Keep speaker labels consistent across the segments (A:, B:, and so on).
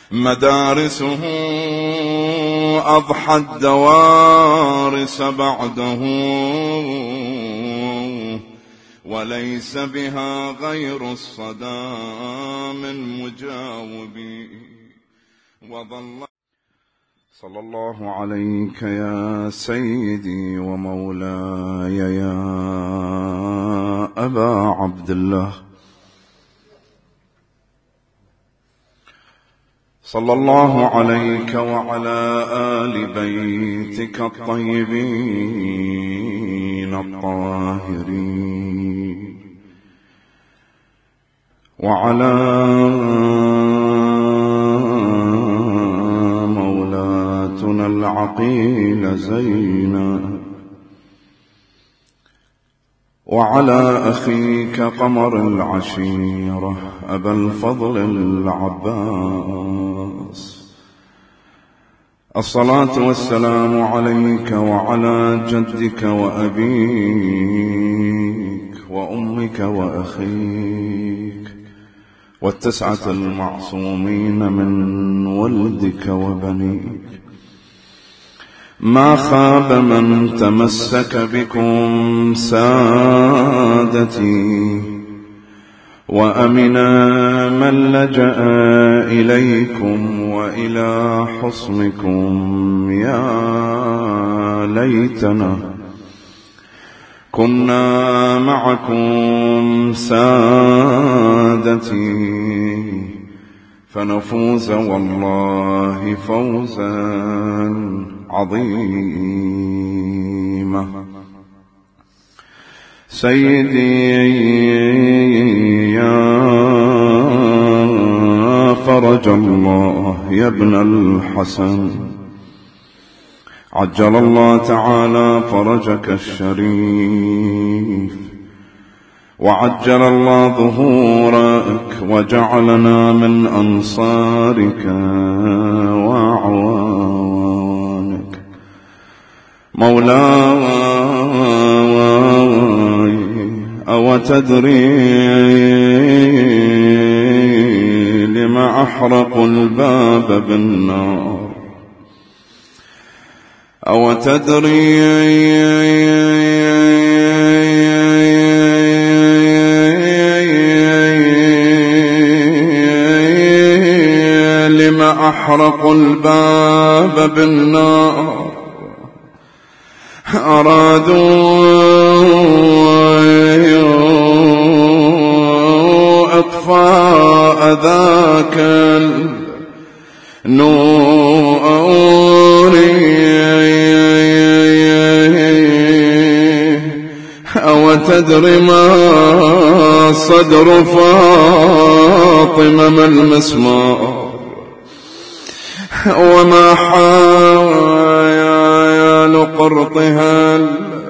A: مدارسه أضحى الدوارس بعده، وليس بها غير الصدى من مجاوب. وظل صلى الله عليك يا سيدي ومولاي يا أبا عبد الله، صلى الله عليك وعلى آل بيتك الطيبين الطاهرين، وعلى مولاتنا العقيل زينب، وعلى أخيك قمر العشيرة أبا الفضل العباس. الصلاة والسلام عليك وعلى جدك وأبيك وأمك وأخيك والتسعة المعصومين من ولدك وبنيك. ما خاب من تمسك بكم سادتي، وأمنا من لجأ إليكم وإلى حصنكم. يا ليتنا كنا معكم سادتي، فنفوز والله فوزا عظيمة. سيدي يا فرج الله يا ابن الحسن، عجل الله تعالى فرجك الشريف، وعجل الله ظهورك، وجعلنا من أنصارك وأعوانك. مولاي أو تدري لما أحرقوا الباب بالنار؟ أو تدري لما أحرقوا الباب بالنار؟ أرادوا إطفاء ذاك النور، أو تدري ما صدر فاطمة من المسمار، وما حال قرطها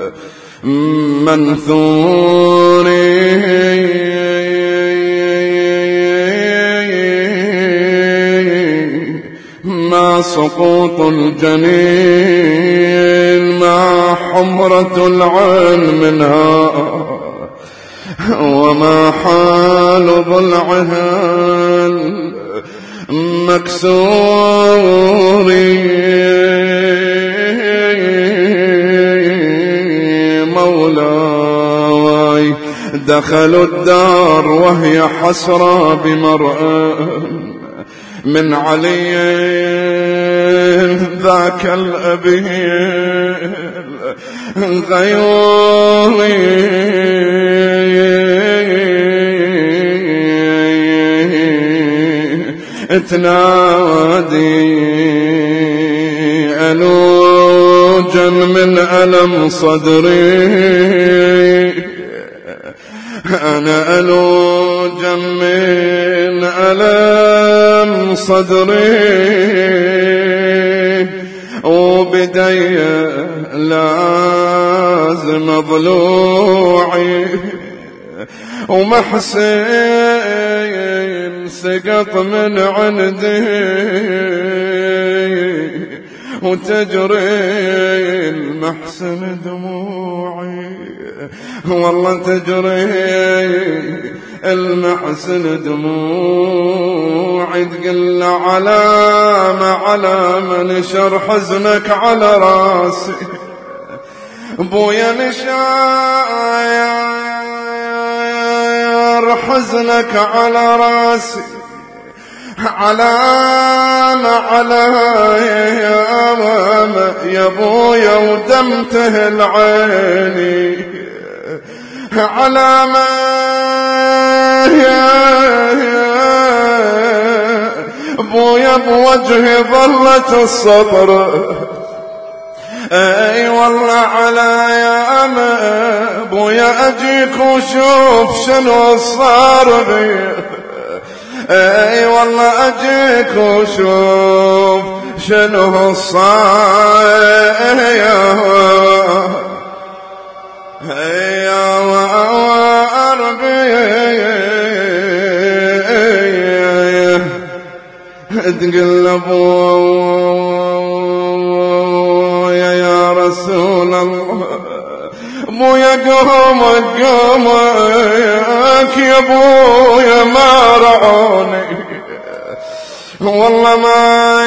A: المنثور، ما سقوط الجنين، ما حمرة العين منها، وما حال ضلعها المكسور. مولاي دخلوا الدار وهي حسرى بمرأة من علي ذاك الأبي غيوري، تنادي ألوجا من ألم صدري، أنا ألوجا من ألم صدري، وبدي لازم ضلوعي، ومحسن سقط من عندي، وتجري المحسن دموعي، والله تجري المحزن دموعي تقل علامة نشر حزنك على راسي ابويا نشاير حزنك على راسي يا ابويا ودمته العيني علامة يا ابويا بوجهي ظلت الصبر اي والله على يا ابويا اجيك وشوف شنو صار بي اي والله اجيك وشوف شنو صار يا ربي تقل ابويا يا رسول الله ابويا قومك يا ابويا ما رعوني والله ما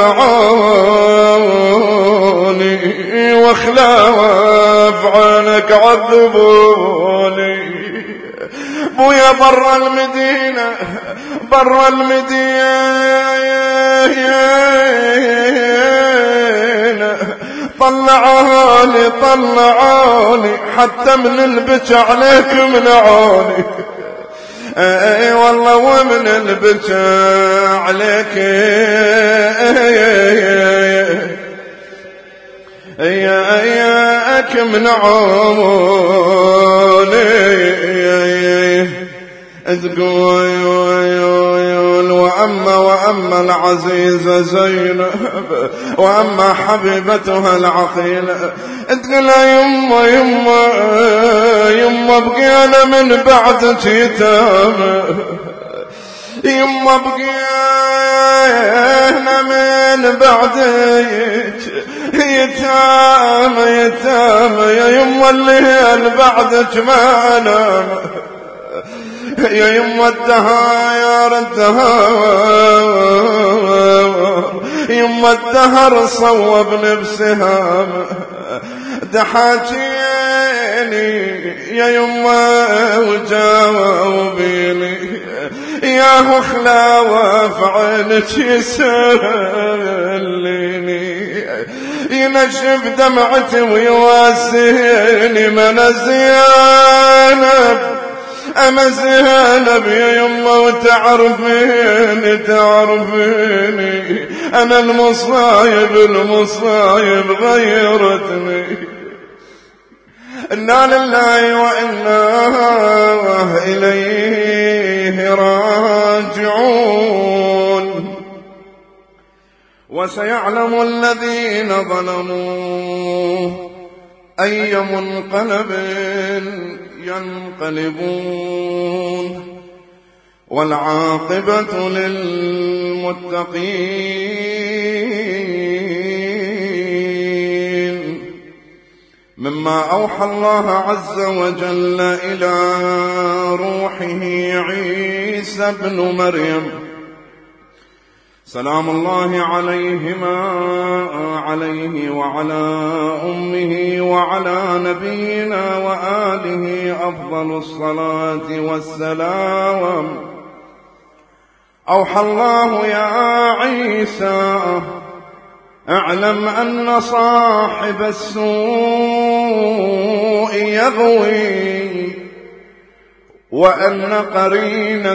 A: يرعوني واخلاف عنك عذبوني ابويا برا المدينة طلعوني حتى من البكى عليك منعوني اي والله ومن البكى عليك اياك منعوني تقول وأما العزيزة زينب وأما حبيبتها العقيلة تقول يما بقينا من بعدك يما بقينا من بعدك يتامى يا يما الليل بعدك ما انام يا يما الدهر يما الدهر صوبني بسهام دحاجيني يا يما وجاوبيني يا خلاوة في عينك يسليني ينشف دمعتي ويواسيني من زينب أما زينب يا يما وتعرفيني أنا المصايب غيرتني إنا لله وإنا إليه راجعون وسيعلم الذين ظلموا أي منقلب ينقلبون والعاقبة للمتقين مما أوحى الله عز وجل إلى روحه عيسى ابن مريم سلام الله عليه وعلى أمه وعلى نبينا وآله أفضل الصلاة والسلام أوحى الله يا عيسى اعلم أن صاحب السوء يغوي وأن قرين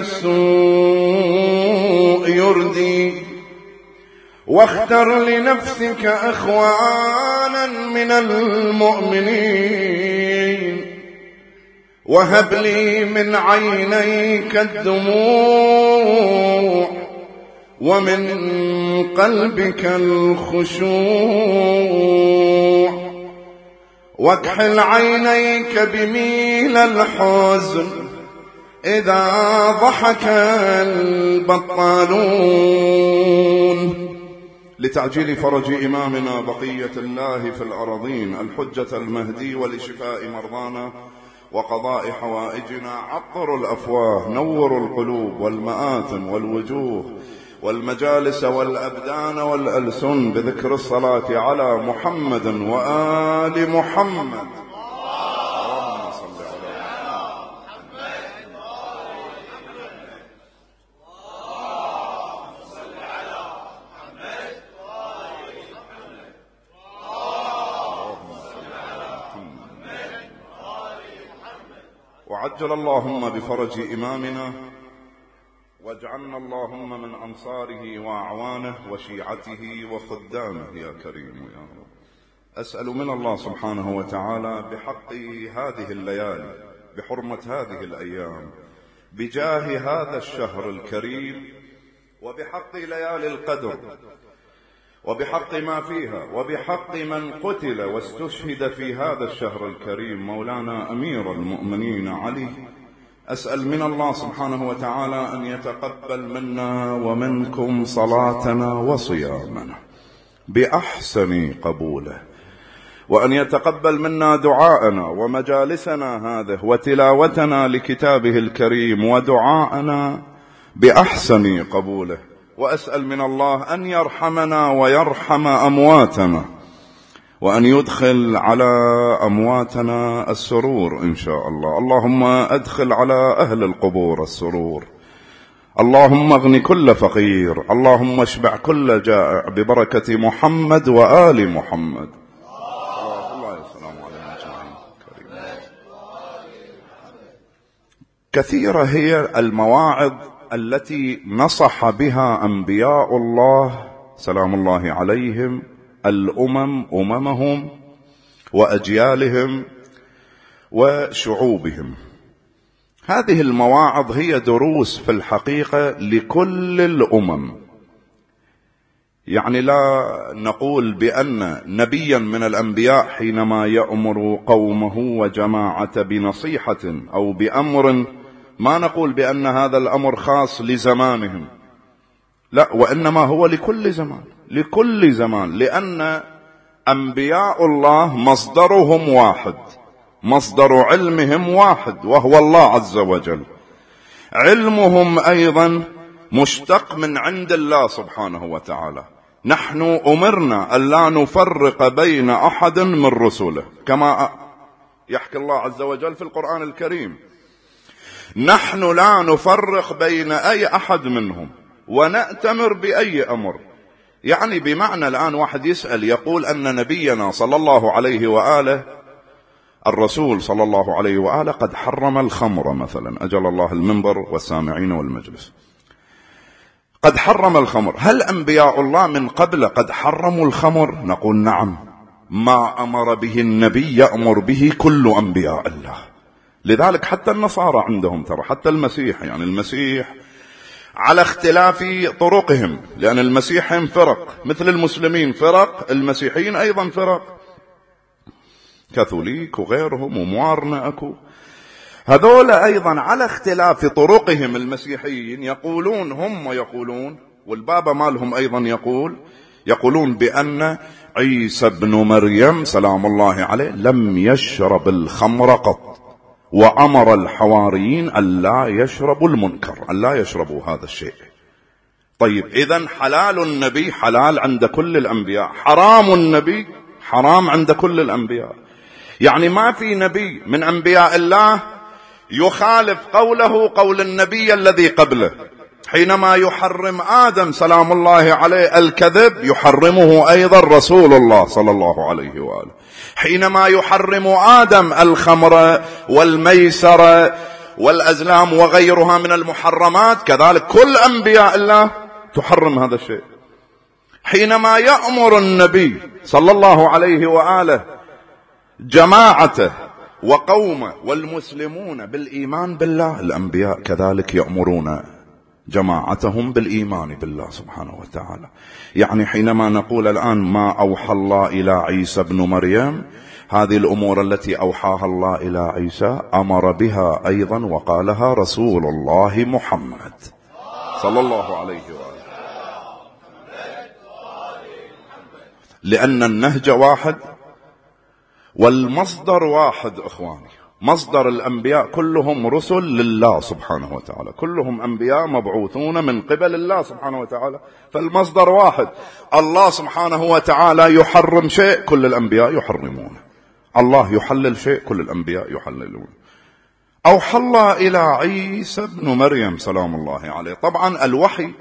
A: السوء يردي واختر لنفسك أخوانا من المؤمنين وهب لي من عينيك الدموع ومن قلبك الخشوع واكحل عينيك بميل الحزن إذا ضحك البطالون لتعجيل فرج إمامنا بقية الله في الأراضين الحجة المهدي ولشفاء مرضانا وقضاء حوائجنا. عطروا الأفواه، نوروا القلوب والمآتم والوجوه والمجالس والأبدان والألسن بذكر الصلاة على محمد وآل محمد. وعجل اللهم بفرج إمامنا، واجعلنا اللهم من أنصاره وأعوانه وشيعته وخدامه يا كريم يا رب. أسأل من الله سبحانه وتعالى بحق هذه الليالي، بحرمة هذه الأيام، بجاه هذا الشهر الكريم، وبحق ليالي القدر، وبحق ما فيها، وبحق من قتل واستشهد في هذا الشهر الكريم، مولانا أمير المؤمنين علي، أسأل من الله سبحانه وتعالى أن يتقبل منا ومنكم صلاتنا وصيامنا بأحسن قبوله، وأن يتقبل منا دعاءنا ومجالسنا هذه وتلاوتنا لكتابه الكريم ودعاءنا بأحسن قبوله. وأسأل من الله أن يرحمنا ويرحم أمواتنا، وأن يدخل على أمواتنا السرور إن شاء الله. اللهم أدخل على أهل القبور السرور، اللهم اغن كل فقير، اللهم اشبع كل جائع ببركة محمد وآل محمد. كثيرة هي المواعظ التي نصح بها أنبياء الله سلام الله عليهم أممهم وأجيالهم وشعوبهم. هذه المواعظ هي دروس في الحقيقة لكل الأمم. يعني لا نقول بأن نبيا من الأنبياء حينما يأمر قومه وجماعة بنصيحة أو بأمر، ما نقول بأن هذا الأمر خاص لزمانهم، لا، وإنما هو لكل زمان، لكل زمان، لأن أنبياء الله مصدرهم واحد، مصدر علمهم واحد وهو الله عز وجل. علمهم أيضا مشتق من عند الله سبحانه وتعالى. نحن أمرنا أن لا نفرق بين أحد من رسله، كما يحكي الله عز وجل في القرآن الكريم. نحن لا نفرق بين أي أحد منهم ونأتمر بأي أمر. يعني بمعنى الآن واحد يسأل يقول أن نبينا صلى الله عليه وآله، الرسول صلى الله عليه وآله قد حرم الخمر مثلا، أجل الله المنبر والسامعين والمجلس، قد حرم الخمر. هل أنبياء الله من قبل قد حرموا الخمر؟ نقول نعم، ما أمر به النبي يأمر به كل أنبياء الله. لذلك حتى النصارى عندهم ترى، حتى المسيح، يعني المسيح على اختلاف طرقهم، لأن المسيحيين فرق مثل المسلمين فرق، المسيحيين أيضا فرق، كاثوليك وغيرهم وموارنة أكو، هذول أيضا على اختلاف طرقهم. المسيحيين يقولون، هم يقولون، والبابا مالهم أيضا يقولون بأن عيسى بن مريم سلام الله عليه لم يشرب الخمر قط، وأمر الحواريين أن لا يشربوا المنكر، أن لا يشربوا هذا الشيء. طيب إذن حلال النبي حلال عند كل الأنبياء، حرام النبي حرام عند كل الأنبياء. يعني ما في نبي من أنبياء الله يخالف قوله قول النبي الذي قبله. حينما يحرم آدم سلام الله عليه الكذب، يحرمه أيضا رسول الله صلى الله عليه وآله. حينما يحرم آدم الخمر والميسر والأزلام وغيرها من المحرمات، كذلك كل أنبياء الله تحرم هذا الشيء. حينما يأمر النبي صلى الله عليه وآله جماعته وقومه والمسلمون بالإيمان بالله، الأنبياء كذلك يأمرون جماعتهم بالإيمان بالله سبحانه وتعالى. يعني حينما نقول الآن ما أوحى الله إلى عيسى بن مريم، هذه الأمور التي أوحاها الله إلى عيسى أمر بها أيضا وقالها رسول الله محمد صلى الله عليه وآله، لأن النهج واحد والمصدر واحد. أخواني، مصدر الأنبياء كلهم رسل لله سبحانه وتعالى، كلهم أنبياء مبعوثون من قبل الله سبحانه وتعالى، فالمصدر واحد. الله سبحانه وتعالى يحرم شيء كل الأنبياء يحرمونه، الله يحلل شيء كل الأنبياء يحللونه. أوحى الله إلى عيسى بن مريم سلام الله عليه. طبعا الوحي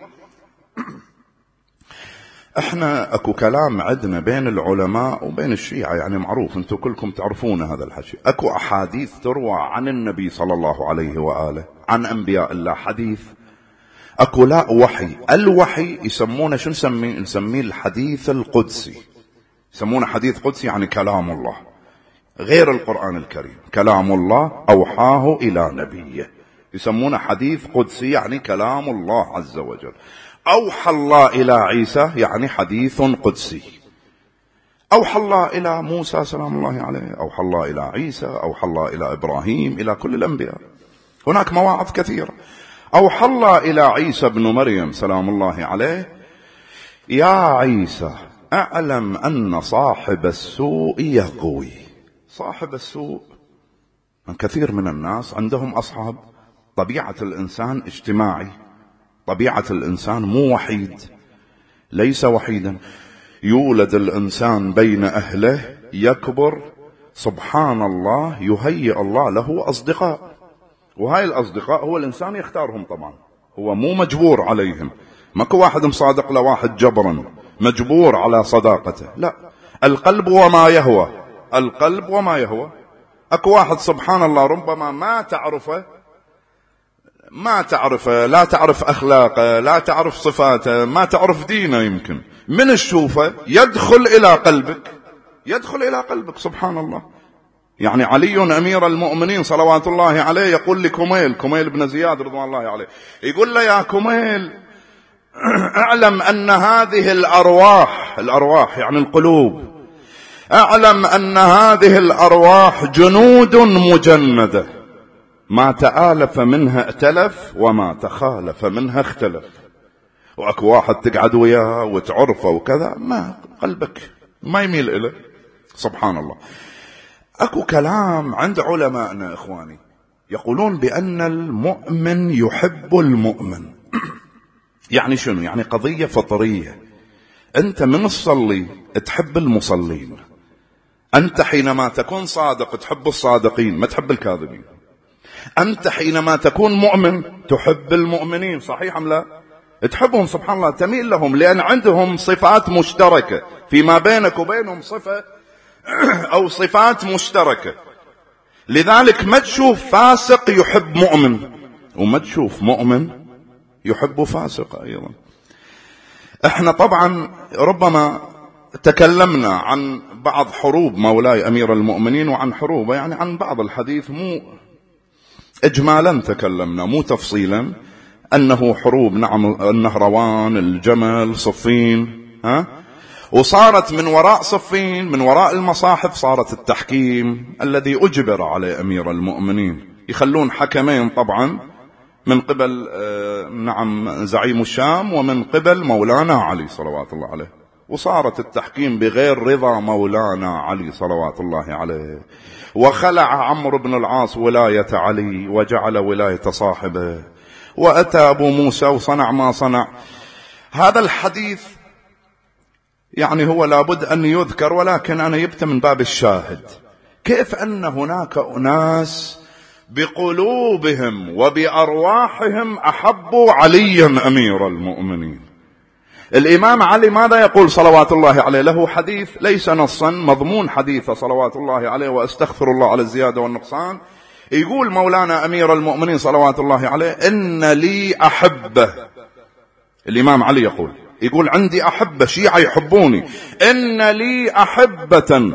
A: احنا اكو كلام عندنا بين العلماء وبين الشيعة، يعني معروف، انتم كلكم تعرفون هذا الحكي. اكو احاديث تروى عن النبي صلى الله عليه وآله عن انبياء الله حديث، اكو لا وحي. الوحي يسمونه شو نسميه الحديث القدسي، يسمونه حديث قدسي، يعني كلام الله غير القرآن الكريم، كلام الله أوحاه إلى نبيه، يسمونه حديث قدسي، يعني كلام الله عز وجل. أوحى الله إلى عيسى يعني حديث قدسي. أوحى الله إلى موسى سلام الله عليه، أوحى الله إلى عيسى، أوحى الله إلى إبراهيم، إلى كل الأنبياء، هناك مواعظ كثيرة. أوحى الله إلى عيسى بن مريم سلام الله عليه: يا عيسى أعلم أن صاحب السوء يغوي. صاحب السوء، كثير من الناس عندهم أصحاب. طبيعة الإنسان اجتماعي، طبيعة الإنسان مو وحيد، ليس وحيدا. يولد الإنسان بين أهله، يكبر، سبحان الله يهيئ الله له أصدقاء، وهاي الأصدقاء هو الإنسان يختارهم. طبعا هو مو مجبور عليهم، ماكو واحد مصادق لواحد جبرا مجبور على صداقته، لا. القلب وما يهوى، القلب وما يهوى. اكو واحد سبحان الله ربما ما تعرفه، لا تعرف اخلاقه، لا تعرف صفاته، ما تعرف دينه، يمكن من تشوفه يدخل الى قلبك سبحان الله. يعني علي امير المؤمنين صلوات الله عليه يقول لكميل بن زياد رضوان الله عليه، يقول له: يا كميل اعلم ان هذه الارواح يعني القلوب، اعلم ان هذه الارواح جنود مجندة، ما تآلف منها ائتلف وما تخالف منها اختلف. واكو واحد تقعد وياه وتعرفه وكذا، ما قلبك ما يميل إليه سبحان الله. اكو كلام عند علماءنا اخواني يقولون بأن المؤمن يحب المؤمن. يعني شنو؟ يعني قضية فطرية. انت من تصلي تحب المصلين، انت حينما تكون صادق تحب الصادقين ما تحب الكاذبين، انت حينما تكون مؤمن تحب المؤمنين، صحيح ام لا؟ تحبهم سبحان الله، تميل لهم، لان عندهم صفات مشتركة فيما بينك وبينهم، صفة او صفات مشتركة. لذلك ما تشوف فاسق يحب مؤمن، وما تشوف مؤمن يحب فاسق ايضا. احنا طبعا ربما تكلمنا عن بعض حروب مولاي امير المؤمنين وعن حروبه، يعني عن بعض الحديث، مو اجمالا تكلمنا مو تفصيلا، انه حروب نعم، النهروان، الجمل، صفين، وصارت من وراء صفين، من وراء المصاحف، صارت التحكيم الذي اجبر عليه امير المؤمنين، يخلون حكمين طبعا من قبل نعم زعيم الشام ومن قبل مولانا علي صلوات الله عليه، وصارت التحكيم بغير رضا مولانا علي صلوات الله عليه، وخلع عمرو بن العاص ولاية علي وجعل ولاية صاحبه، وأتى أبو موسى وصنع ما صنع. هذا الحديث يعني هو لابد أن يذكر، ولكن أنا جبت من باب الشاهد كيف أن هناك أناس بقلوبهم وبأرواحهم أحبوا عليا أمير المؤمنين. الإمام علي ماذا يقول صلوات الله عليه؟ له حديث ليس نصا، مضمون حديث صلوات الله عليه، وأستغفر الله على الزيادة والنقصان. يقول مولانا أمير المؤمنين صلوات الله عليه: إن لي أحبة. الإمام علي يقول عندي أحبة، شيعة يحبوني، إن لي أحبة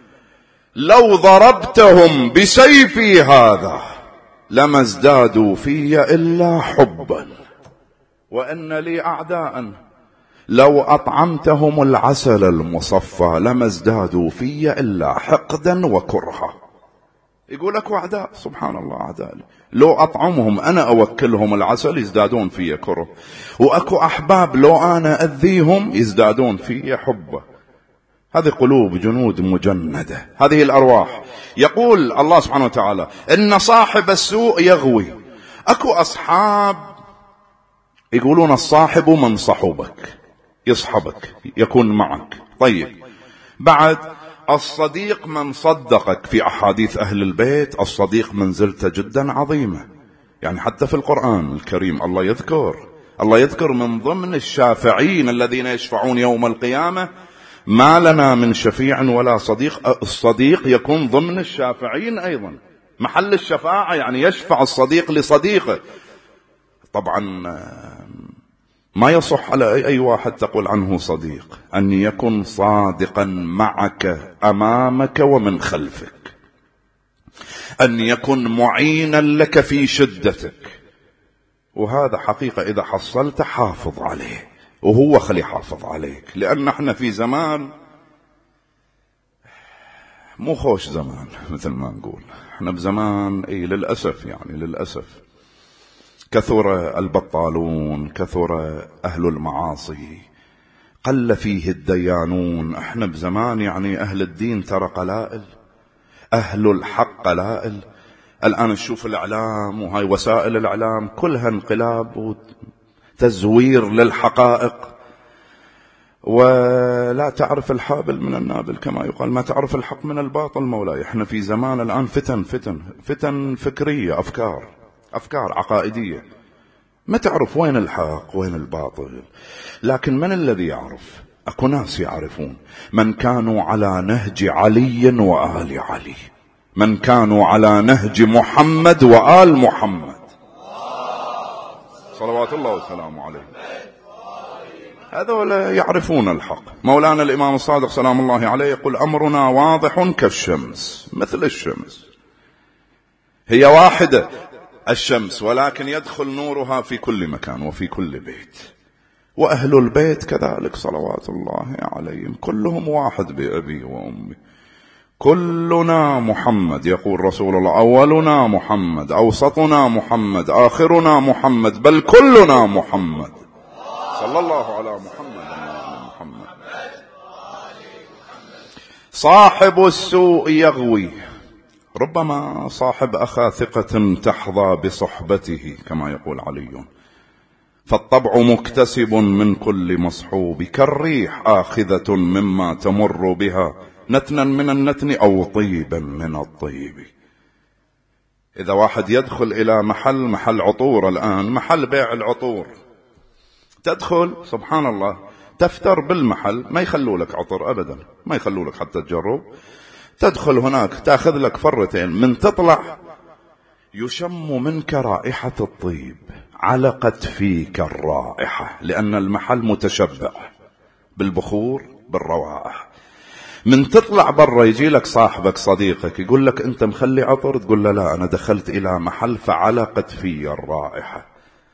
A: لو ضربتهم بسيفي هذا لما ازدادوا في إلا حبا، وإن لي أعداء لو أطعمتهم العسل المصفى لما ازدادوا في إلا حقدا وكرها. يقول لك أعداء سبحان الله، أعداء لو أطعمهم أنا أوكلهم العسل يزدادون في كره، وأكو أحباب لو أنا أذيهم يزدادون في حبه. هذه قلوب جنود مجندة، هذه الأرواح. يقول الله سبحانه وتعالى إن صاحب السوء يغوي. أكو أصحاب يقولون الصاحب من صحبك، يصحبك يكون معك. طيب، بعد الصديق من صدقك. في أحاديث أهل البيت الصديق منزلته جدا عظيمة، يعني حتى في القرآن الكريم الله يذكر من ضمن الشافعين الذين يشفعون يوم القيامة ما لنا من شفيع ولا صديق. الصديق يكون ضمن الشافعين أيضا، محل الشفاعة، يعني يشفع الصديق لصديقه. طبعا ما يصح على أي واحد تقول عنه صديق أن يكون صادقا معك أمامك ومن خلفك، أن يكون معينا لك في شدتك. وهذا حقيقة إذا حصلت حافظ عليه، وهو خلي حافظ عليك، لأن احنا في زمان مو خوش زمان مثل ما نقول. احنا بزمان للأسف، يعني للأسف كثر البطالون، كثر أهل المعاصي، قل فيه الديانون. احنا بزمان يعني أهل الدين ترى قلائل، أهل الحق قلائل. الآن نشوف الإعلام وهاي وسائل الإعلام كلها انقلاب وتزوير للحقائق، ولا تعرف الحابل من النابل كما يقال، ما تعرف الحق من الباطل مولاي. احنا في زمان الآن فتن فكرية، أفكار عقائدية، ما تعرف وين الحق وين الباطل. لكن من الذي يعرف؟ أكو ناس يعرفون، من كانوا على نهج علي وآل علي، من كانوا على نهج محمد وآل محمد صلوات الله وسلامه عليه، هذول يعرفون الحق. مولانا الإمام الصادق سلام الله عليه يقول أمرنا واضح كالشمس، مثل الشمس، هي واحدة الشمس، ولكن يدخل نورها في كل مكان وفي كل بيت. وأهل البيت كذلك صلوات الله عليهم، كلهم واحد بأبي وأمي، كلنا محمد. يقول رسول الله أولنا محمد، أوسطنا محمد، آخرنا محمد، بل كلنا محمد. صلى الله على محمد. صاحب السوء يغوي. ربما صاحب أخا ثقة تحظى بصحبته كما يقول علي، فالطبع مكتسب من كل مصحوب، كالريح آخذة مما تمر بها، نتنا من النتن أو طيبا من الطيب. إذا واحد يدخل إلى محل عطور، الآن محل بيع العطور، تدخل سبحان الله تفتر بالمحل، ما يخلوا لك عطر أبدا، ما يخلوا لك حتى تجرب. تدخل هناك تأخذ لك فرتين، من تطلع يشم منك رائحة الطيب، علقت فيك الرائحة، لأن المحل متشبع بالبخور بالروائح. من تطلع برا يجي لك صاحبك صديقك يقول لك أنت مخلي عطر، تقول له لا أنا دخلت إلى محل فعلقت في الرائحة.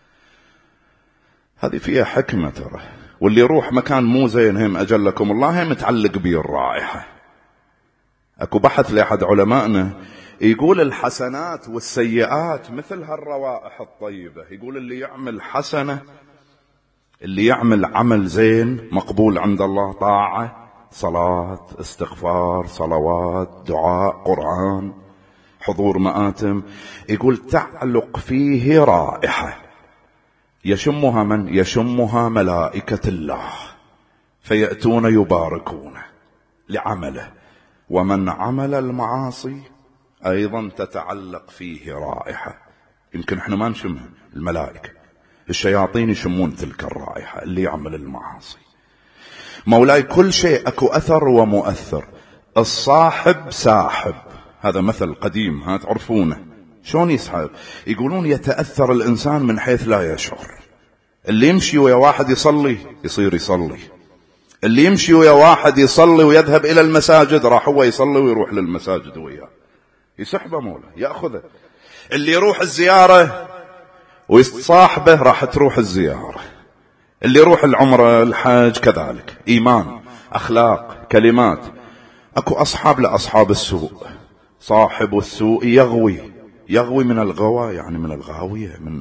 A: هذه فيها حكمة ترى. واللي يروح مكان مو زين هم أجلكم الله هم متعلق به الرائحة. أكو بحث لأحد علمائنا يقول الحسنات والسيئات مثل هالروائح الطيبة. يقول اللي يعمل حسنة، اللي يعمل عمل زين مقبول عند الله، طاعة، صلاة، استغفار، صلوات، دعاء، قرآن، حضور مآتم، يقول تعلق فيه رائحة يشمها من؟ يشمها ملائكة الله، فيأتون يباركون لعمله. ومن عمل المعاصي أيضا تتعلق فيه رائحة، يمكن احنا ما نشمها، الملائكة الشياطين يشمون تلك الرائحة اللي يعمل المعاصي. مولاي كل شيء أكو أثر ومؤثر. الصاحب ساحب، هذا مثل قديم ها تعرفونه. شلون يسحب؟ يقولون يتأثر الإنسان من حيث لا يشعر. اللي يمشي ويا واحد يصلي يصير يصلي، اللي يمشي ويا واحد يصلي ويذهب إلى المساجد راح هو يصلي ويروح للمساجد وياه، يسحبه مولا يأخذه. اللي يروح الزيارة ويصاحبه راح تروح الزيارة. اللي يروح العمرة الحج كذلك، إيمان، أخلاق، كلمات. أكو أصحاب لأصحاب السوء. صاحب السوء يغوي من الغوى، يعني من الغاوية، من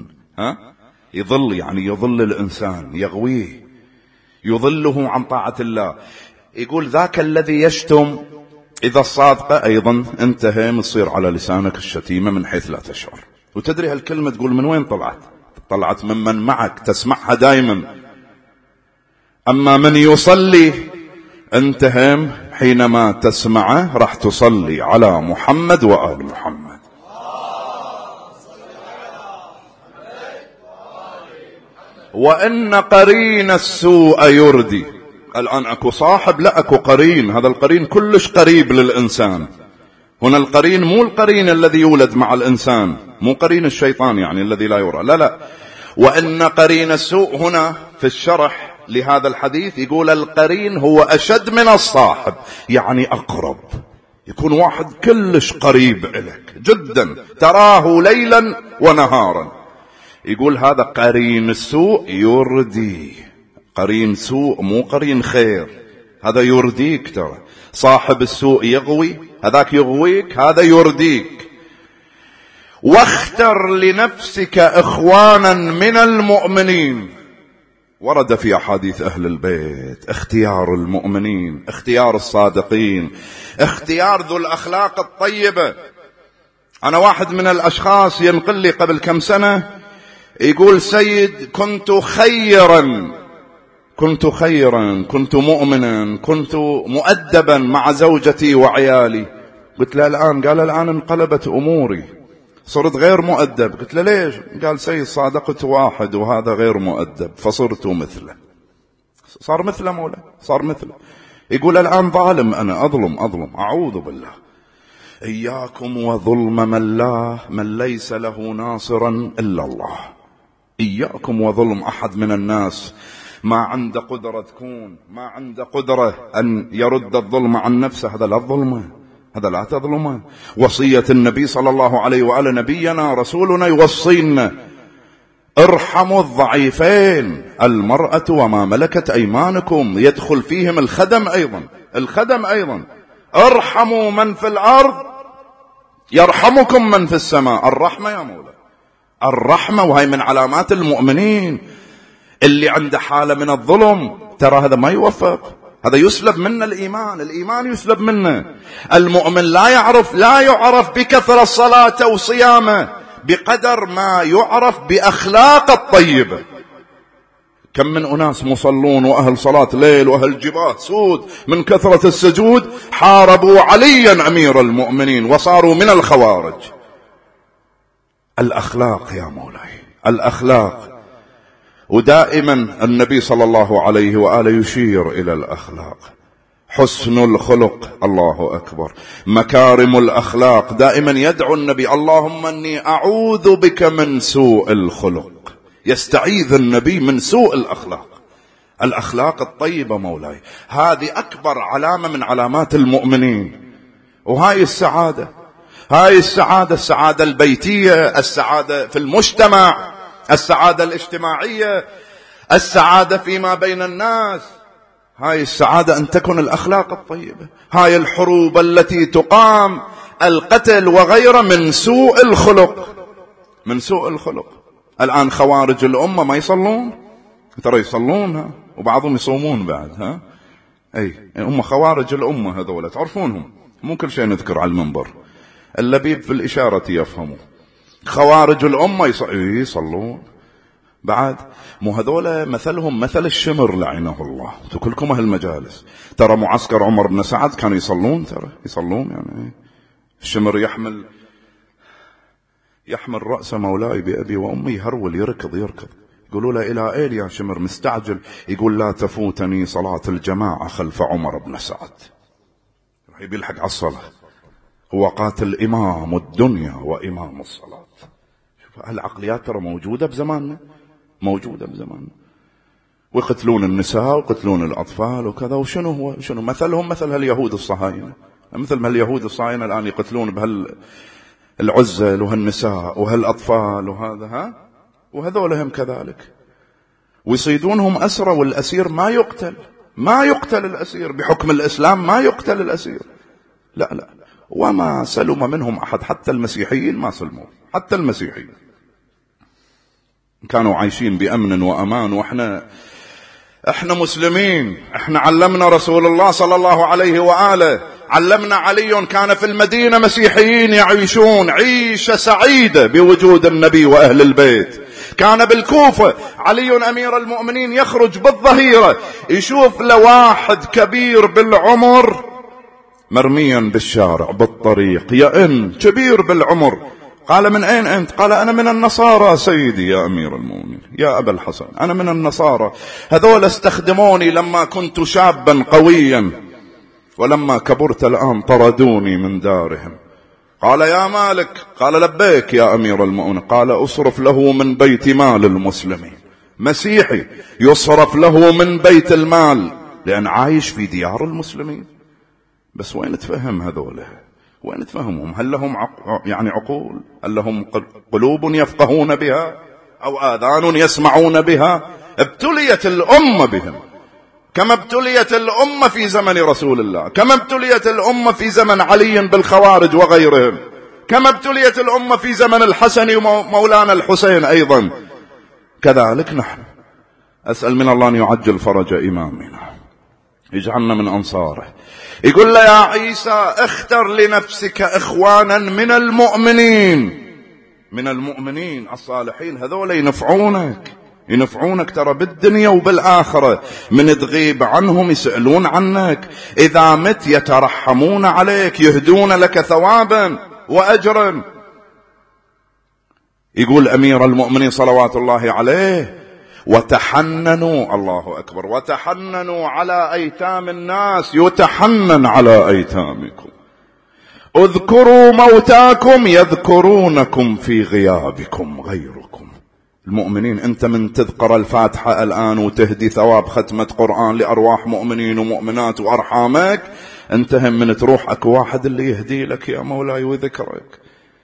A: يضل، يعني يضل الإنسان، يغويه، يضله عن طاعة الله. يقول ذاك الذي يشتم إذا الصادقة أيضا انتهى مصير على لسانك الشتيمة من حيث لا تشعر. وتدري هالكلمة تقول من وين طلعت ممن معك، تسمعها دائما. أما من يصلي انتهم حينما تسمعه راح تصلي على محمد وآل محمد. وإن قرين السوء يردي. الآن أكو صاحب، لا أكو قرين. هذا القرين كلش قريب للإنسان. هنا القرين مو القرين الذي يولد مع الإنسان، مو قرين الشيطان يعني الذي لا يرى، لا. وإن قرين السوء هنا في الشرح لهذا الحديث يقول القرين هو أشد من الصاحب، يعني أقرب، يكون واحد كلش قريب إليك جدا، تراه ليلا ونهارا. يقول هذا قرين السوء يردي. قرين سوء مو قرين خير، هذا يرديك. ترى صاحب السوء يغوي، هذاك يغويك، هذا يرديك. واختر لنفسك إخوانا من المؤمنين. ورد في أحاديث أهل البيت اختيار المؤمنين، اختيار الصادقين، اختيار ذو الأخلاق الطيبة. أنا واحد من الأشخاص ينقل لي قبل كم سنة يقول سيد كنت خيرا، كنت مؤمنا، كنت مؤدبا مع زوجتي وعيالي. قلت له الآن؟ قال الآن انقلبت أموري، صرت غير مؤدب. قلت له ليش؟ قال سيد صادقت واحد وهذا غير مؤدب فصرت مثله. صار مثله مولا، صار مثله. يقول الآن ظالم، أنا أظلم، أعوذ بالله. إياكم وظلم من ليس له ناصرا إلا الله. إياكم وظلم أحد من الناس ما عنده قدرة تكون، ما عنده قدرة أن يرد الظلم عن نفسه، هذا لا ظلمه، هذا لا تظلمه. وصية النبي صلى الله عليه وآله، نبينا رسولنا يوصينا ارحموا الضعيفين، المرأة وما ملكت أيمانكم، يدخل فيهم الخدم أيضا. ارحموا من في الأرض يرحمكم من في السماء. الرحمة يا مولا، الرحمة، وهي من علامات المؤمنين. اللي عنده حالة من الظلم ترى هذا ما يوفق، هذا يسلب منا الإيمان يسلب منا. المؤمن لا يعرف بكثرة الصلاة وصيامه بقدر ما يعرف بأخلاق الطيبة. كم من أناس مصلون وأهل صلاة ليل وأهل جباه سود من كثرة السجود حاربوا عليا أمير المؤمنين وصاروا من الخوارج. الأخلاق يا مولاي، الأخلاق. ودائما النبي صلى الله عليه وآله يشير إلى الأخلاق. حسن الخلق، الله أكبر، مكارم الأخلاق. دائما يدعو النبي اللهم أني أعوذ بك من سوء الخلق. يستعيذ النبي من سوء الأخلاق. الأخلاق الطيبة مولاي هذه أكبر علامة من علامات المؤمنين. وهاي السعادة، السعادة البيتية، السعادة في المجتمع، السعادة الاجتماعية، السعادة فيما بين الناس. هاي السعادة أن تكون الأخلاق الطيبة. هاي الحروب التي تقام، القتل وغيره، من سوء الخلق. الآن خوارج الأمة ما يصلون، ترى يصلون وبعضهم يصومون بعد. هم خوارج الأمة هذول تعرفونهم، مو كل شيء نذكر على المنبر، اللبيب في الإشارة يفهموا. خوارج الأمة يصلون بعد. مو هذول مثلهم مثل الشمر لعنه الله. كلكم أهل المجالس ترى معسكر عمر بن سعد كانوا يصلون يعني. الشمر يحمل رأس مولاي بأبي وأمي، يهرول يركض. يقولوا له إلى أين يا شمر مستعجل؟ يقول لا تفوتني صلاة الجماعة خلف عمر بن سعد. يلحق على الصلاة. هو قاتل إمام الدنيا وإمام الصلاة. شوف العقليات ترى موجودة بزماننا. ويقتلون النساء ويقتلون الأطفال وكذا. وشنو مثلهم مثل هاليهود الصهاينة. مثل ما اليهود الصهاينة الآن يقتلون بهالعزل وهالنساء وهالأطفال وهذا وهذولهم كذلك. ويصيدونهم أسرى، والأسير ما يقتل الأسير بحكم الإسلام، ما يقتل الأسير. لا، وما سلم منهم أحد، حتى المسيحيين ما سلموا، حتى المسيحيين كانوا عايشين بأمن وأمان. وإحنا احنا مسلمين، احنا علمنا رسول الله صلى الله عليه وآله، علمنا علي، كان في المدينة مسيحيين يعيشون عيشة سعيدة بوجود النبي وأهل البيت. كان بالكوفة علي أمير المؤمنين يخرج بالظهيرة يشوف لواحد كبير بالعمر مرميا بالشارع بالطريق، يئن كبير بالعمر. قال: من أين أنت؟ قال: أنا من النصارى سيدي يا أمير المؤمنين، يا أبا الحسن، أنا من النصارى، هذول استخدموني لما كنت شابا قويا، ولما كبرت الآن طردوني من دارهم. قال: يا مالك؟ قال: لبيك يا أمير المؤمنين. قال: أصرف له من بيت مال المسلمين. مسيحي يصرف له من بيت المال لأن عايش في ديار المسلمين. بس وين تفهم هذوله؟ وين تفهمهم؟ هل لهم يعني عقول؟ هل لهم قلوب يفقهون بها أو آذان يسمعون بها؟ ابتليت الأمة بهم كما ابتليت الأمة في زمن رسول الله، كما ابتليت الأمة في زمن علي بالخوارج وغيرهم، كما ابتليت الأمة في زمن الحسن ومولانا الحسين أيضا. كذلك نحن أسأل من الله أن يعجل فرج إمامنا، يجعلنا من أنصاره. يقول له: يا عيسى اختر لنفسك إخوانا من المؤمنين، من المؤمنين الصالحين، هذول ينفعونك ترى بالدنيا وبالآخرة. من تغيب عنهم يسألون عنك، إذا مت يترحمون عليك، يهدون لك ثوابا وأجرا. يقول أمير المؤمنين صلوات الله عليه: وتحننوا، الله أكبر، وتحننوا على أيتام الناس، يتحنن على أيتامكم. اذكروا موتاكم يذكرونكم في غيابكم غيركم. المؤمنين، أنت من تذكر الفاتحة الآن وتهدي ثواب ختمة قرآن لأرواح مؤمنين ومؤمنات وأرحامك، أنت هم من تروح أكو واحد اللي يهدي لك يا مولاي وذكرك.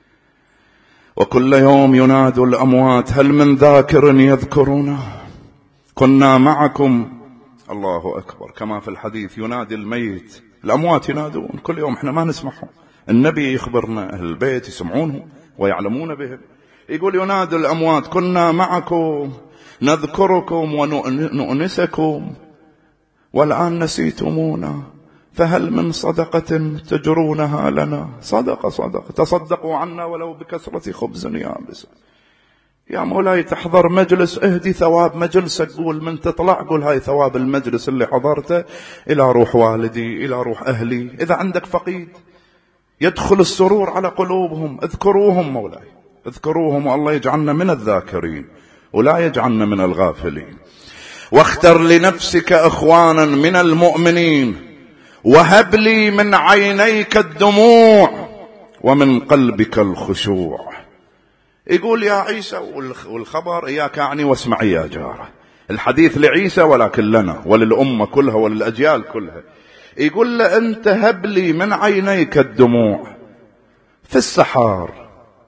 A: وكل يوم ينادى الأموات: هل من ذاكر يذكرنا؟ كنا معكم. الله أكبر، كما في الحديث ينادي الميت، الأموات ينادون كل يوم، احنا ما نسمعهم، النبي يخبرنا، أهل البيت يسمعونه ويعلمون بهم. يقول ينادي الأموات: كنا معكم نذكركم ونؤنسكم والآن نسيتمونا، فهل من صدقة تجرونها لنا؟ صدقة تصدقوا عنا ولو بكثرة خبز يابس. يا مولاي تحضر مجلس، اهدي ثواب مجلسك، قول من تطلع، قول هاي ثواب المجلس اللي حضرته إلى روح والدي، إلى روح أهلي. إذا عندك فقيد يدخل السرور على قلوبهم، اذكروهم مولاي، اذكروهم، والله يجعلنا من الذاكرين ولا يجعلنا من الغافلين. واختر لنفسك إخوانا من المؤمنين، وهب لي من عينيك الدموع ومن قلبك الخشوع. يقول يا عيسى، والخبر إياك أعني واسمعي يا جارة، الحديث لعيسى ولكن لنا وللأمة كلها وللأجيال كلها. يقول له: أنت هب لي من عينيك الدموع في السحار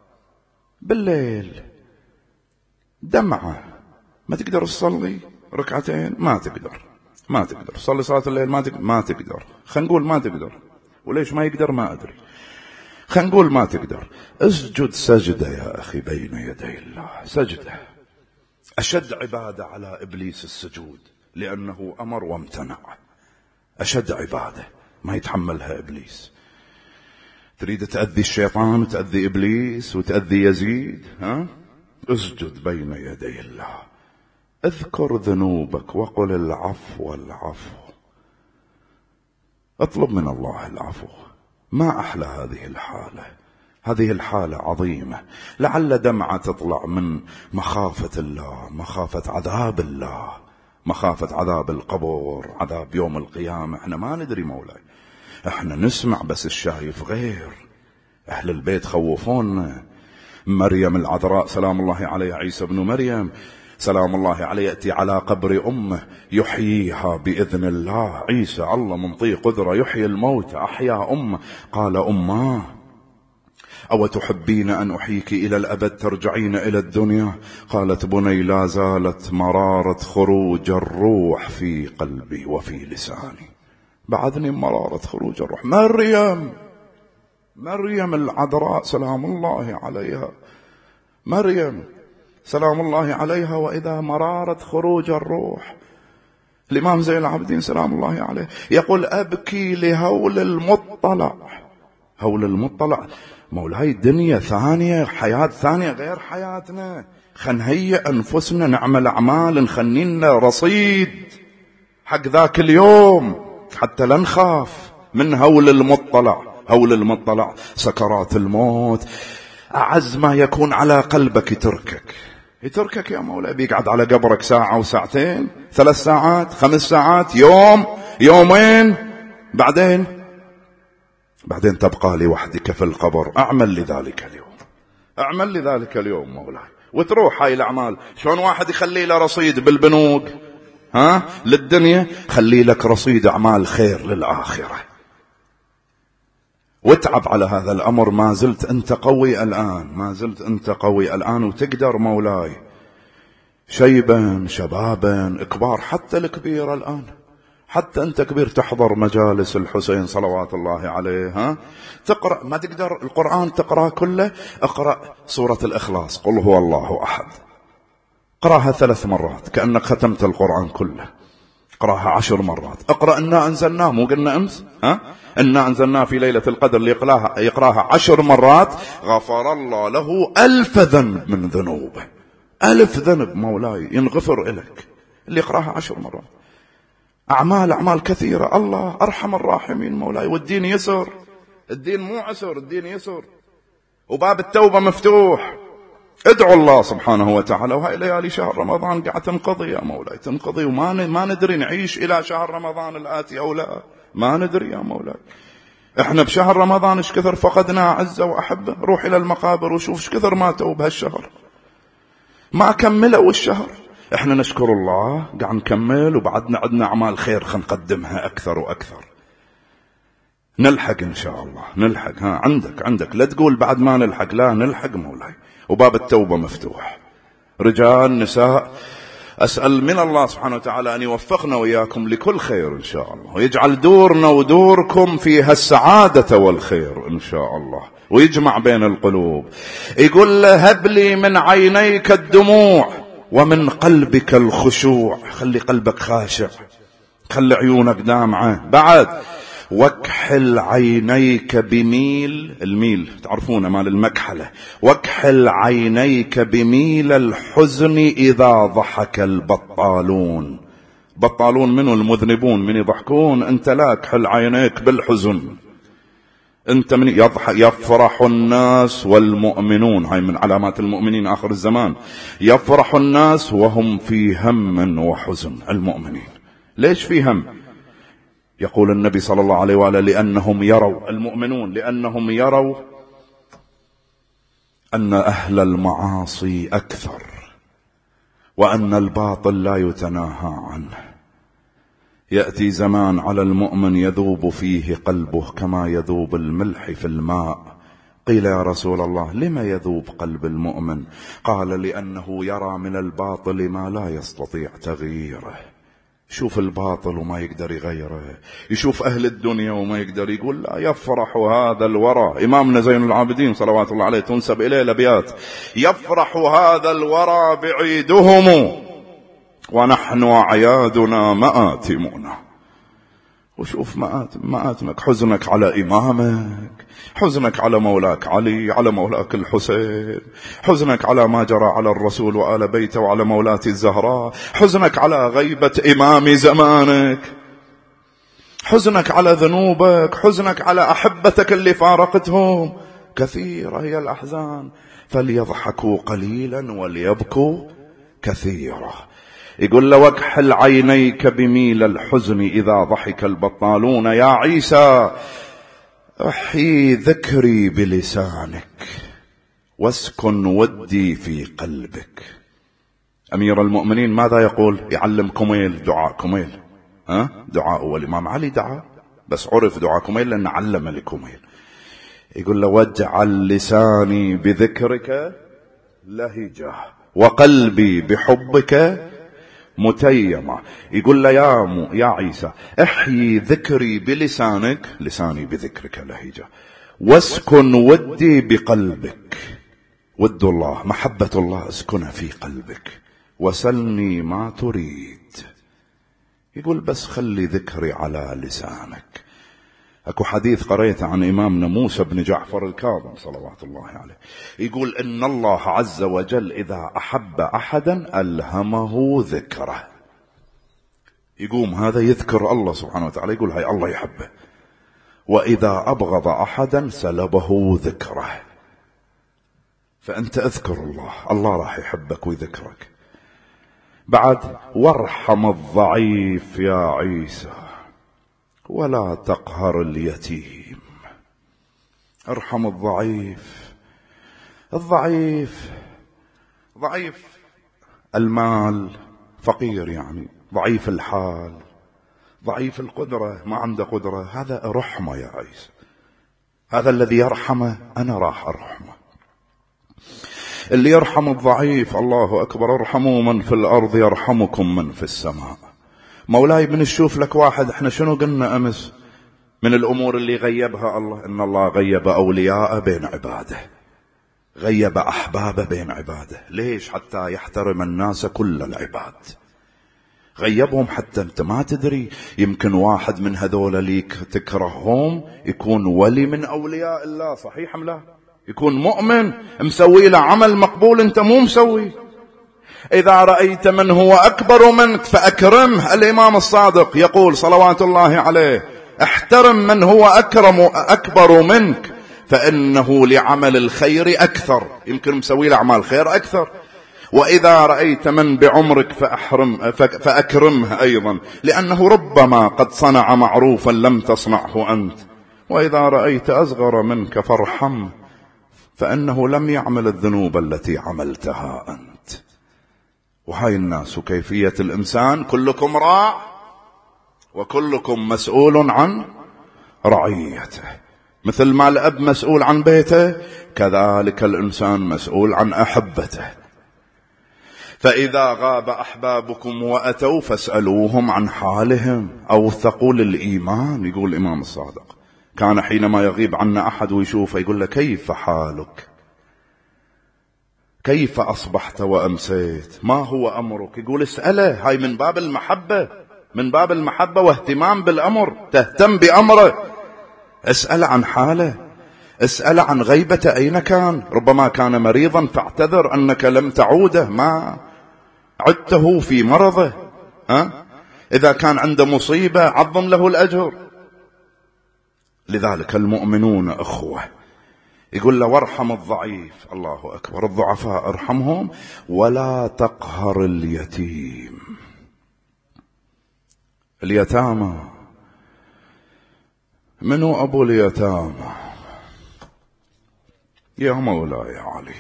A: بالليل، دمعة، ما تقدر تصلي ركعتين، ما تقدر تصلي صلاة الليل، ما تقدر، خلينا نقول ما تقدر، وليش ما يقدر ما أدري، خلينا نقول ما تقدر. اسجد سجدة يا أخي بين يدي الله، سجدة. أشد عبادة على إبليس السجود، لأنه أمر وامتنع، أشد عبادة ما يتحملها إبليس. تريد تأذي الشيطان وتأذي إبليس وتأذي يزيد، اسجد بين يدي الله، اذكر ذنوبك وقل العفو. اطلب من الله العفو. ما أحلى هذه الحالة عظيمة. لعل دمعة تطلع من مخافة الله، مخافة عذاب الله، مخافة عذاب القبر، عذاب يوم القيامة. احنا ما ندري مولاي، احنا نسمع بس الشايف غير. أهل البيت خوفونا. مريم العذراء سلام الله عليها، عيسى بن مريم سلام الله عليه، يأتي على قبر أمه يحييها بإذن الله. عيسى الله منطي قدرة يحيي الموت، أحيا أمه. قال: أماه أو تحبين أن أحييك إلى الأبد ترجعين إلى الدنيا؟ قالت: بني لا زالت مرارة خروج الروح في قلبي وفي لساني، بعدني مرارة خروج الروح. مريم العذراء سلام الله عليها، مريم سلام الله عليها، وإذا مرارة خروج الروح. الإمام زين العابدين سلام الله عليه يقول أبكي لهول المطلع. هول المطلع مولاي دنيا ثانية، حياة ثانية غير حياتنا. خل نهيئ أنفسنا نعمل أعمال نخلينا رصيد حق ذاك اليوم حتى لا نخاف من هول المطلع. هول المطلع سكرات الموت أعز ما يكون على قلبك يتركك يا مولاي. بيقعد على قبرك ساعة وساعتين، 3 ساعات، 5 ساعات، يوم، يومين، بعدين تبقى لوحدك في القبر. أعمل لذلك اليوم مولاي، وتروح هاي الأعمال. شلون واحد يخلي له رصيد بالبنوك للدنيا، خلي لك رصيد أعمال خير للآخرة، واتعب على هذا الأمر. ما زلت أنت قوي الآن، وتقدر مولاي. شيبا شبابا كبار، حتى الكبير الآن، حتى أنت كبير تحضر مجالس الحسين صلوات الله عليه. تقرأ، ما تقدر القرآن تقرأ كله، اقرأ سورة الإخلاص، قل هو الله أحد، اقرأها 3 مرات كأنك ختمت القرآن كله. اقرأها 10 مرات. اقرأ إنا أنزلناه، مو قلنا أمس إنا أنزلناه في ليلة القدر، اللي يقرأها 10 مرات غفر الله له 1000 ذنب من ذنوبه. 1000 ذنب مولاي ينغفر إليك اللي يقرأها 10 مرات. أعمال كثيرة. الله أرحم الراحمين مولاي. والدين يسر، الدين مو عسر، الدين يسر، وباب التوبة مفتوح. ادعوا الله سبحانه وتعالى. وهاي ليالي شهر رمضان قاعد تنقضي يا مولاي، تنقضي، وما ندري نعيش إلى شهر رمضان الآتي أو لا، ما ندري يا مولاي. احنا بشهر رمضان ايش كثر فقدنا أعزة وأحبة. روح إلى المقابر وشوف ايش كثر ماتوا بهالشهر، ما كملوا الشهر. احنا نشكر الله قاعد نكمل، وبعدنا عندنا أعمال خير خلينا نقدمها أكثر وأكثر. نلحق إن شاء الله، نلحق. عندك لا تقول بعد ما نلحق، لا نلحق مولاي، وباب التوبة مفتوح. رجال نساء، أسأل من الله سبحانه وتعالى أن يوفقنا وإياكم لكل خير إن شاء الله، ويجعل دورنا ودوركم فيها السعادة والخير إن شاء الله، ويجمع بين القلوب. يقول له هب لي من عينيك الدموع ومن قلبك الخشوع. خلي قلبك خاشع، خلي عيونك دامعة. بعد واكحل عينيك بميل، الميل تعرفونه مال المكحلة، واكحل عينيك بميل الحزن إذا ضحك البطالون. بطالون منه المذنبون، من يضحكون، انت لا اكحل عينيك بالحزن. انت من يفرح الناس والمؤمنون، هاي من علامات المؤمنين آخر الزمان. يفرح الناس وهم في هم وحزن. المؤمنين ليش في هم؟ يقول النبي صلى الله عليه وآله لأنهم يروا، المؤمنون لأنهم يروا أن أهل المعاصي أكثر، وأن الباطل لا يتناهى عنه. يأتي زمان على المؤمن يذوب فيه قلبه كما يذوب الملح في الماء. قيل يا رسول الله لما يذوب قلب المؤمن؟ قال لأنه يرى من الباطل ما لا يستطيع تغييره. يشوف الباطل وما يقدر يغيره، يشوف أهل الدنيا وما يقدر. يقول لا يفرح هذا الورى. إمامنا زين العابدين صلوات الله عليه تنسب إليه الأبيات: يفرح هذا الورى بعيدهم ونحن أعيادنا مآتمنا. وشوف مآتمك، حزنك على إمامك، حزنك على مولاك علي، على مولاك الحسين، حزنك على ما جرى على الرسول وآل بيته وعلى مولاتي الزهراء، حزنك على غيبة إمام زمانك، حزنك على ذنوبك، حزنك على أحبتك اللي فارقتهم. كثيرة هي الأحزان، فليضحكوا قليلا وليبكوا كثيرا. يقول له واكحل عينيك بميل الحزن إذا ضحك البطالون. يا عيسى احيي ذكري بلسانك واسكن ودي في قلبك. أمير المؤمنين ماذا يقول؟ يعلم كميل دعاء كميل، دعاء والإمام علي دعا، بس عرف دعاء كميل لأن علم لكميل. يقول له واجعل لساني بذكرك لهجة وقلبي بحبك متيمة. يقول له يا عيسى احيي ذكري بلسانك، لساني بذكرك لهجة، واسكن ودي بقلبك. ود الله، محبة الله اسكنها في قلبك، وسلني ما تريد. يقول بس خلي ذكري على لسانك. اكو حديث قريته عن إمامنا موسى بن جعفر الكاظم صلوات الله عليه، يقول إن الله عز وجل إذا أحب أحدا ألهمه ذكره. يقوم هذا يذكر الله سبحانه وتعالى، يقول هاي الله يحبه. وإذا أبغض أحدا سلبه ذكره. فأنت اذكر الله، الله راح يحبك ويذكرك. بعد وارحم الضعيف يا عيسى ولا تقهر اليتيم. ارحم الضعيف. الضعيف ضعيف المال، فقير يعني، ضعيف الحال، ضعيف القدرة، ما عنده قدرة، هذا رحمة يا عيسى. هذا الذي يرحمه أنا راح أرحمه. اللي يرحم الضعيف، الله أكبر، ارحموا من في الأرض يرحمكم من في السماء. مولاي بنشوف لك واحد، احنا شنو قلنا أمس من الأمور اللي غيبها الله؟ إن الله غيب أولياء بين عباده، غيب أحبابه بين عباده. ليش؟ حتى يحترم الناس كل العباد. غيبهم حتى انت ما تدري، يمكن واحد من هذول ليك تكرههم يكون ولي من أولياء الله، صحيح أم لا؟ يكون مؤمن مسوي له عمل مقبول انت مو مسوي. إذا رأيت من هو أكبر منك فأكرمه. الإمام الصادق يقول صلوات الله عليه احترم من هو أكبر منك فإنه لعمل الخير أكثر، يمكن مسوي له أعمال خير أكثر. وإذا رأيت من بعمرك فأكرمه أيضا، لأنه ربما قد صنع معروفا لم تصنعه أنت. وإذا رأيت أصغر منك فارحمه فإنه لم يعمل الذنوب التي عملتها أنت. وهاي الناس كيفية الإنسان، كلكم راع وكلكم مسؤول عن رعيته. مثل ما الأب مسؤول عن بيته، كذلك الإنسان مسؤول عن أحبته. فإذا غاب أحبابكم وأتوا فاسألوهم عن حالهم، أوثقوا للإيمان. يقول الإمام الصادق كان حينما يغيب عنا أحد ويشوفه يقول له كيف حالك، كيف أصبحت وأمسيت، ما هو أمرك؟ يقول اسأله. هاي من باب المحبة، من باب المحبة واهتمام بالأمر، تهتم بأمره. اسأل عن حاله، اسأل عن غيبته أين كان. ربما كان مريضا فاعتذر أنك لم تعوده، ما عدته في مرضه. إذا كان عنده مصيبة عظم له الأجر. لذلك المؤمنون أخوة. يقول له وارحم الضعيف، الله أكبر، الضعفاء ارحمهم ولا تقهر اليتيم. اليتامى، منو أبو اليتامى؟ يا مولاي علي،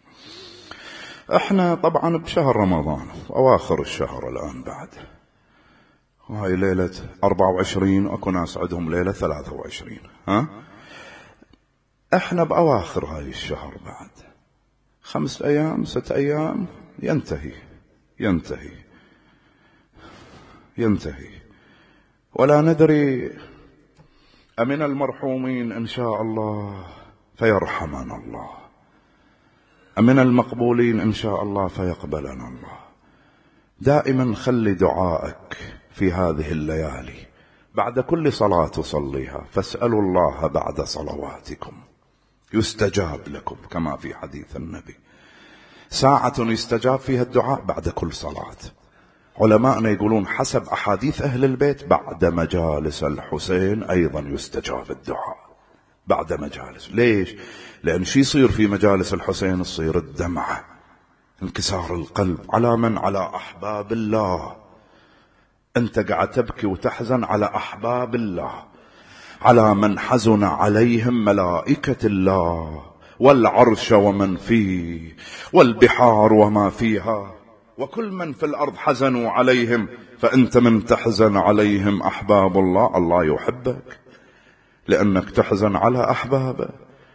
A: احنا طبعا بشهر رمضان واواخر الشهر الآن بعد، وهاي ليلة 24 واكو ناس عندهم ليلة 23. احنا بأواخر هاي الشهر بعد 5 أيام 6 أيام ينتهي ولا ندري أمن المرحومين إن شاء الله فيرحمنا الله، أمن المقبولين إن شاء الله فيقبلنا الله. دائما خلي دعائك في هذه الليالي بعد كل صلاة تصليها، فاسألوا الله بعد صلواتكم يستجاب لكم، كما في حديث النبي ساعة يستجاب فيها الدعاء بعد كل صلاة. علماءنا يقولون حسب أحاديث أهل البيت بعد مجالس الحسين أيضا يستجاب الدعاء بعد مجالس. ليش؟ لأن شي يصير في مجالس الحسين؟ يصير الدمعة، انكسار القلب. على من؟ على أحباب الله. أنت قاعد تبكي وتحزن على أحباب الله، على من حزن عليهم ملائكة الله والعرش ومن فيه والبحار وما فيها، وكل من في الأرض حزنوا عليهم، فأنت من تحزن عليهم أحباب الله، الله يحبك لأنك تحزن على أحبابه.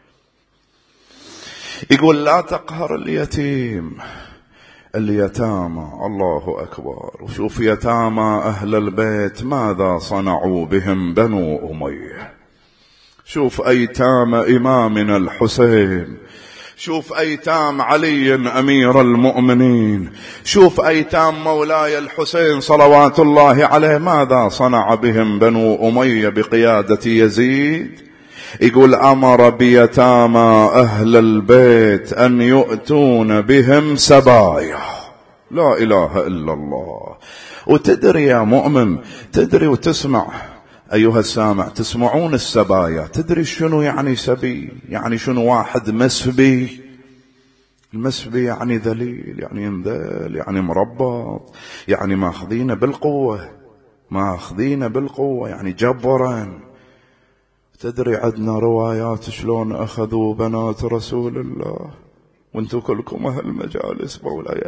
A: يقول لا تقهر اليتيم، اليتامى، الله أكبر. وشوف يتامى أهل البيت ماذا صنعوا بهم بنو أمية. شوف أيتام إمامنا الحسين، شوف أيتام علي أمير المؤمنين، شوف أيتام مولاي الحسين صلوات الله عليه، ماذا صنع بهم بنو أمية بقيادة يزيد؟ يقول أمر بيتامى أهل البيت أن يؤتون بهم سبايا. لا إله إلا الله. وتدري يا مؤمن، تدري وتسمع أيها السامع، تسمعون السبايا، تدري شنو يعني سبي؟ يعني شنو واحد مسبي؟ المسبي يعني ذليل، يعني ينذل، يعني مربط، يعني ماخذينه بالقوة، ماخذينه بالقوة، يعني جبرا. تدري عندنا روايات شلون أخذوا بنات رسول الله، وانتم كلكم أهل مجالس مولاي،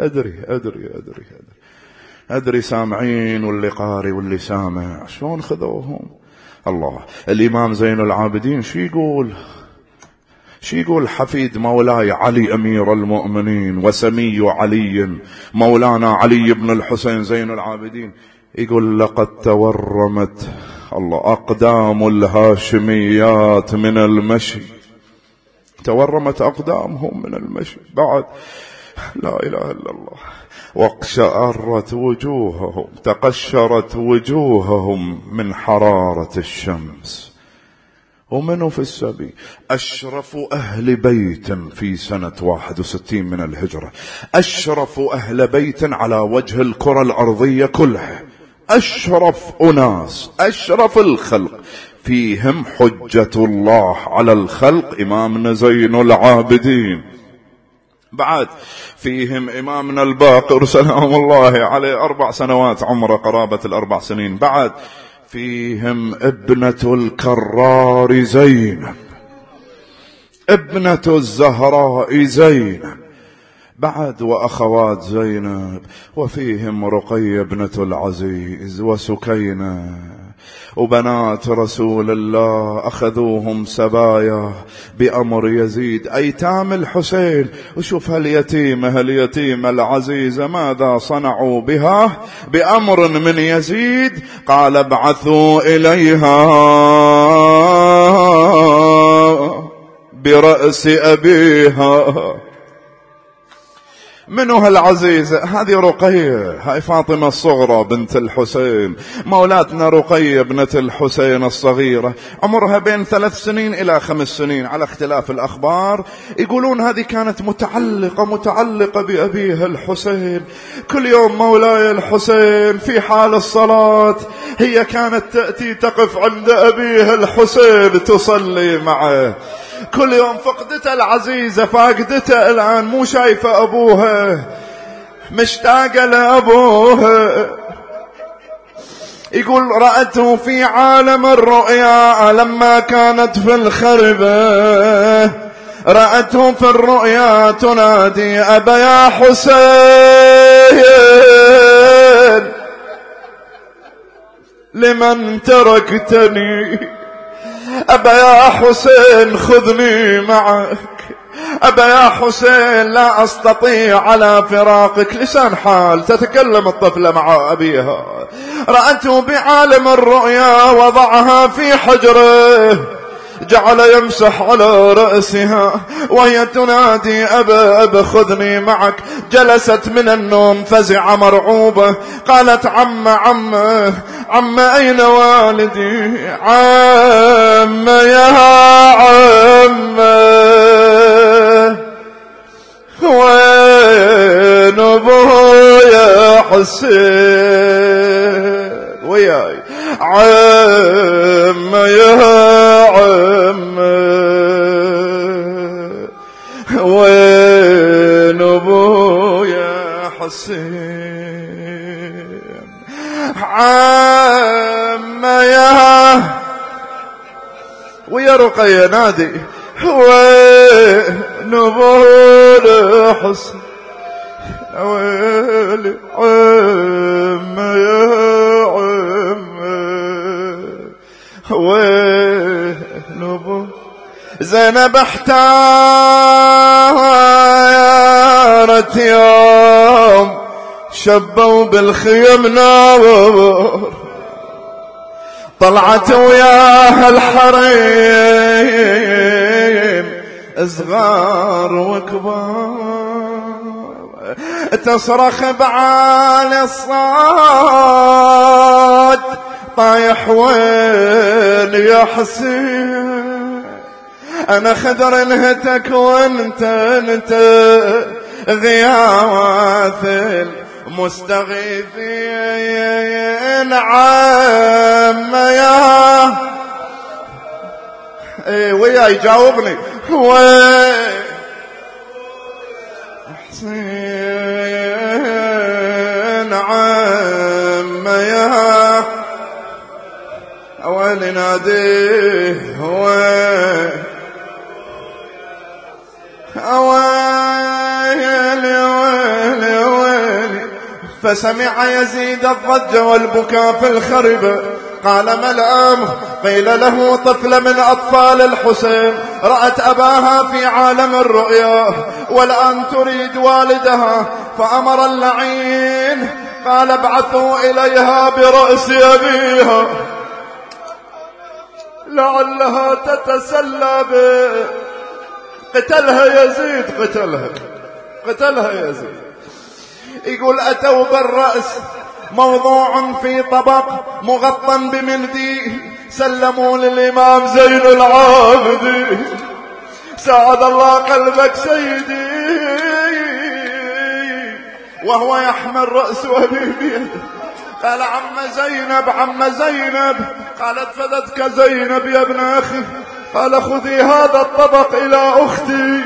A: أدري سامعين، واللي قاري واللي سامع شلون خذوهم. الله. الإمام زين العابدين شو يقول حفيد مولاي علي أمير المؤمنين وسمي علي مولانا علي بن الحسين زين العابدين، يقول لقد تورمت الله أقدام الهاشميات من المشي، تورمت أقدامهم من المشي بعد، لا إله إلا الله. واقشعرت وجوههم، تقشرت وجوههم من حرارة الشمس. ومنه في السبي أشرف أهل بيت في سنة 61 من الهجرة، أشرف أهل بيت على وجه الكرة الأرضية كلها، أشرف أناس، أشرف الخلق، فيهم حجة الله على الخلق إمامنا زين العابدين، بعد فيهم إمامنا الباقر سلام الله عليه 4 سنوات عمره، قرابة 4 سنين، بعد فيهم ابنة الكرار زينب، ابنة الزهراء زينب، بعد وأخوات زينب، وفيهم رقية ابنة العزيز وسكينة، وبنات رسول الله أخذوهم سبايا بأمر يزيد، أيتام الحسين. وشوف هاليتيمة العزيزة ماذا صنعوا بها بأمر من يزيد، قال ابعثوا إليها برأس أبيها. منو هالعزيزة؟ هذه رقية، هاي فاطمة الصغرى بنت الحسين، مولاتنا رقية ابنة الحسين الصغيرة، عمرها بين 3 سنين إلى 5 سنين على اختلاف الأخبار. يقولون هذه كانت متعلقة بأبيها الحسين، كل يوم مولاي الحسين في حال الصلاة هي كانت تأتي تقف عند أبيها الحسين تصلي معه، كل يوم فقدتها العزيزة، فاقدتها الآن، مو شايفة أبوها، مشتاقة لأبوها. يقول رأته في عالم الرؤيا لما كانت في الخربة، رأته في الرؤيا تنادي أبا يا حسين لمن تركتني، أبا يا حسين خذني معك، أبا يا حسين لا أستطيع على فراقك. لسان حال تتكلم الطفلة مع أبيها، رأته بعالم الرؤيا وضعها في حجره، جعل يمسح على رأسها وهي تنادي أبا خذني معك. جلست من النوم فزعة مرعوبة، قالت عم أين والدي؟ عم يا عم وين أبويا حسين وياي؟ عم يا عم وين أبويا حسين؟ عم يا ويا رقية نادي وين أبويا حسين؟ ويلي عم يا عم وين أبويا. زينب احتارت يوم شبوا بالخيم نار، طلعت وياها الحريم صغار وكبار، تصرخ بعالي الصوت طايح وين يا حسين، انا خدر انهتك وانت غياث المستغيثين عم يا ويا يجاوبني حسين عم يا وين ناديه ويلي فسمع يزيد الضجة والبكاء في الخربة. قال ما الأمر؟ قيل له طفلة من أطفال الحسين رأت أباها في عالم الرؤيا والآن تريد والدها، فأمر اللعين قال ابعثوا إليها برأس أبيها لعلها تتسلى به. قتلها يزيد، قتلها يزيد. يقول أتوا بالرأس موضوع في طبق مغطى بمنديل، سلموا للإمام زين العابدين. ساعد الله قلبك سيدي، وهو يحمل رأس أبيه بيده. قال عم زينب. قالت فدتك زينب يا ابن أخي. قال خذي هذا الطبق إلى أختي،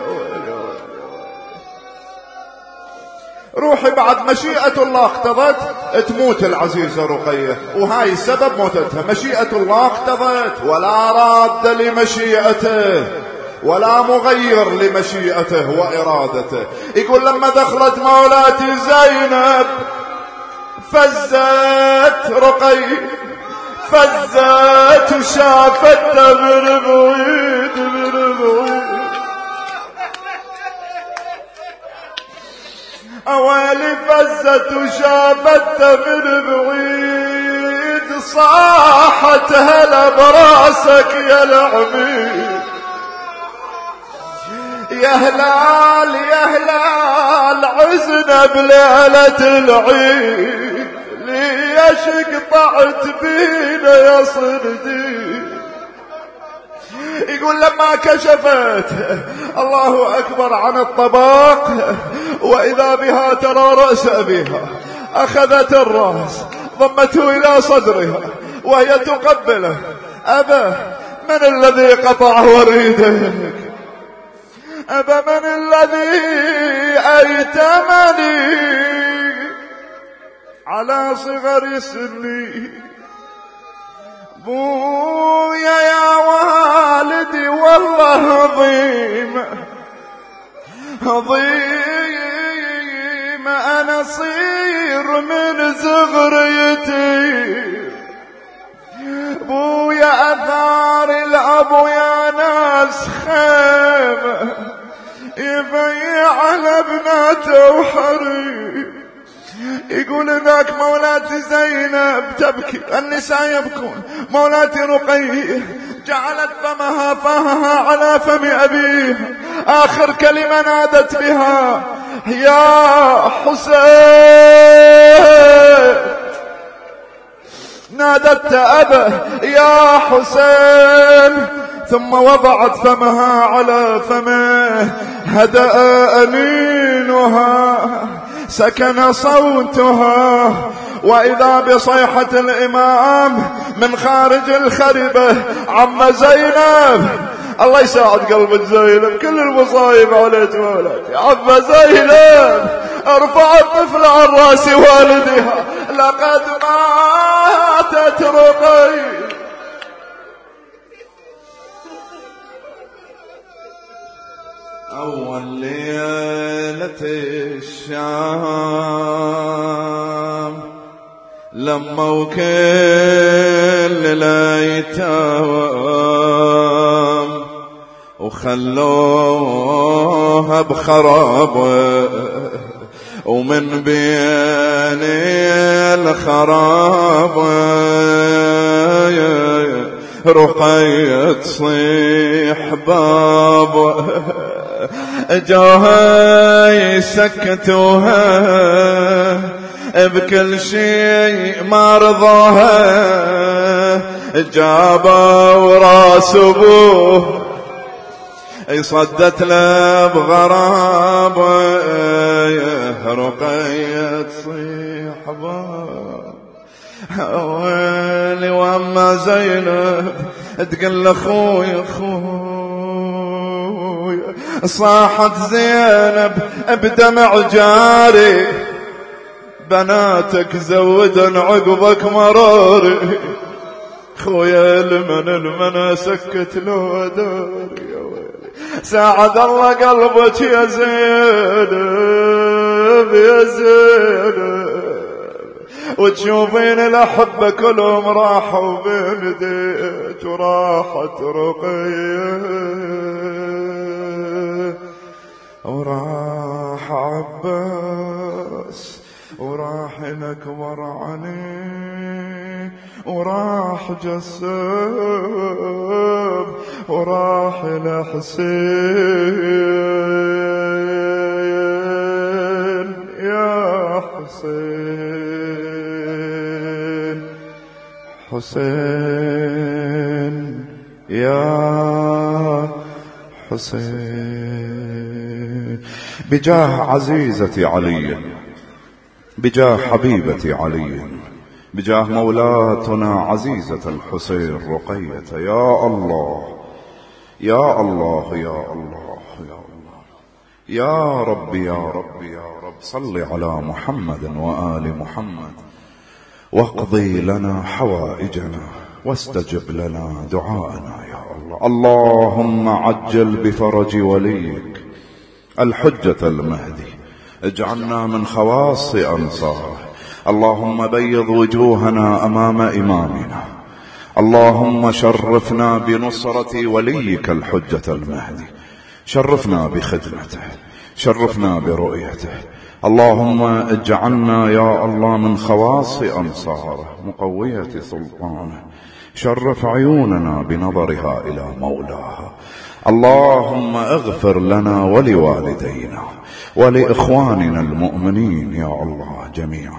A: روحي بعد مشيئة الله اقتضت تموت العزيزة رقية، وهاي سبب موتتها. مشيئة الله اقتضت، ولا راد لمشيئته ولا مغير لمشيئته وإرادته. يقول لما دخلت مولاتي زينب فزت رقية، فزت وشافت من بعيد أوالي، فزت وشافت من بعيد. صاحت هلا براسك يا العميد، يا هلال يا هلال عزنا بليلة العيد، ليش قطعت بينا يا صديق. يقول لما كشفت الله أكبر عن الطباق وإذا بها ترى رأس أبيها، أخذت الرأس ضمته إلى صدرها وهي تقبله. أبا من الذي قطع وريدك؟ أبا من الذي أيتمني على صغر سني؟ بويا يا والدي والله عظيم أنا صير من زغريتي. بويا أثار الأب يا ناس خيمة يبيع على ابناته وحريم. يقول هناك مولاتي زينب تبكي، النساء يبكون. مولاتي رقية جعلت فاها على فم أبيها، آخر كلمة نادت بها يا حسين، نادت أبا يا حسين، ثم وضعت فمها على فمه. هدأ أنينها سكن صوتها، وإذا بصيحة الإمام من خارج الخربة عم زينب. الله يساعد قلبك زينب، كل المصايب عليك مولاتي. عم زينب ارفع الطفل عن راس والدها، لقد ماتت رقية. أول ليلة الشام لما وكل الأيتام وخلوها بخرابة، ومن بين الخرابة رقية تصيح باب جوها يسكتوها بكل شيء ما رضاها جابوا راس ابوه صدت له بغراب رقية تصيح باب ويلي واما زينب تقول لاخوي اخوي صاحت زينب بدمع جاري بناتك زودن عقبك مراري خويا المن سكت له داري يا ويلي ساعد الله قلبك يا زينب يا زينب وتشوفين الأحبة كلهم راحوا بنديت وراحت رقية وراح عباس وراح الأكبر علي وراح جسام وراح الحسين يا حسين حسين يا حسين بجاه عزيزتي علي بجاه حبيبتي علي بجاه مولاتنا عزيزة الحسين رقية يا الله يا الله يا الله يا الله يا رب يا رب يا رب صل على محمد وآل محمد واقضي لنا حوائجنا واستجب لنا دعاءنا يا الله. اللهم عجل بفرج وليك الحجة المهدي اجعلنا من خواص أنصاره. اللهم بيض وجوهنا أمام إمامنا. اللهم شرفنا بنصرة وليك الحجة المهدي، شرفنا بخدمته، شرفنا برؤيته. اللهم اجعلنا يا الله من خواص أنصاره مقوية سلطانه، شرف عيوننا بنظرها إلى مولاها. اللهم اغفر لنا ولوالدينا ولإخواننا المؤمنين يا الله جميعا.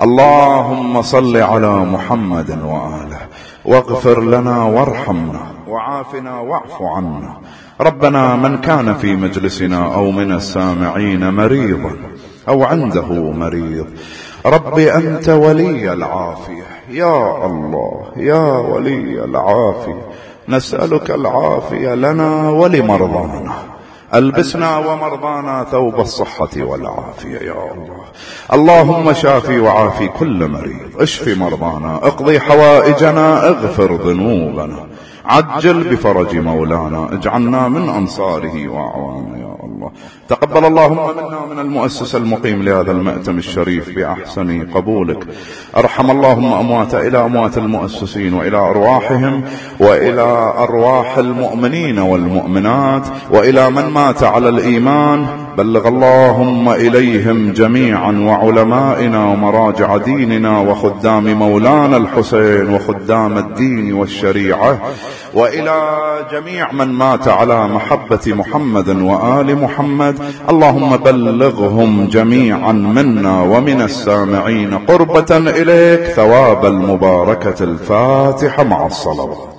A: اللهم صل على محمد وآله واغفر لنا وارحمنا وعافنا واعف عنا. ربنا من كان في مجلسنا أو من السامعين مريضا أو عنده مريض، رب أنت ولي العافية يا الله يا ولي العافية، نسألك العافية لنا ولمرضانا. ألبسنا ومرضانا ثوب الصحة والعافية يا الله. اللهم شافي وعافي كل مريض، اشف مرضانا، اقضي حوائجنا، اغفر ذنوبنا، عجل بفرج مولانا، اجعلنا من أنصاره وأعوانه يا الله. تقبل اللهم منا من المؤسس المقيم لهذا المأتم الشريف بأحسن قبولك. ارحم اللهم إلى أموات المؤسسين وإلى أرواحهم وإلى أرواح المؤمنين والمؤمنات وإلى من مات على الإيمان. بلغ اللهم إليهم جميعا وعلمائنا ومراجع ديننا وخدام مولانا الحسين وخدام الدين والشريعة، وإلى جميع من مات على محبة محمد وآل محمد. اللهم بلغهم جميعا منا ومن السامعين قربة إليك ثواب المباركة. الفاتحة مع الصلوات.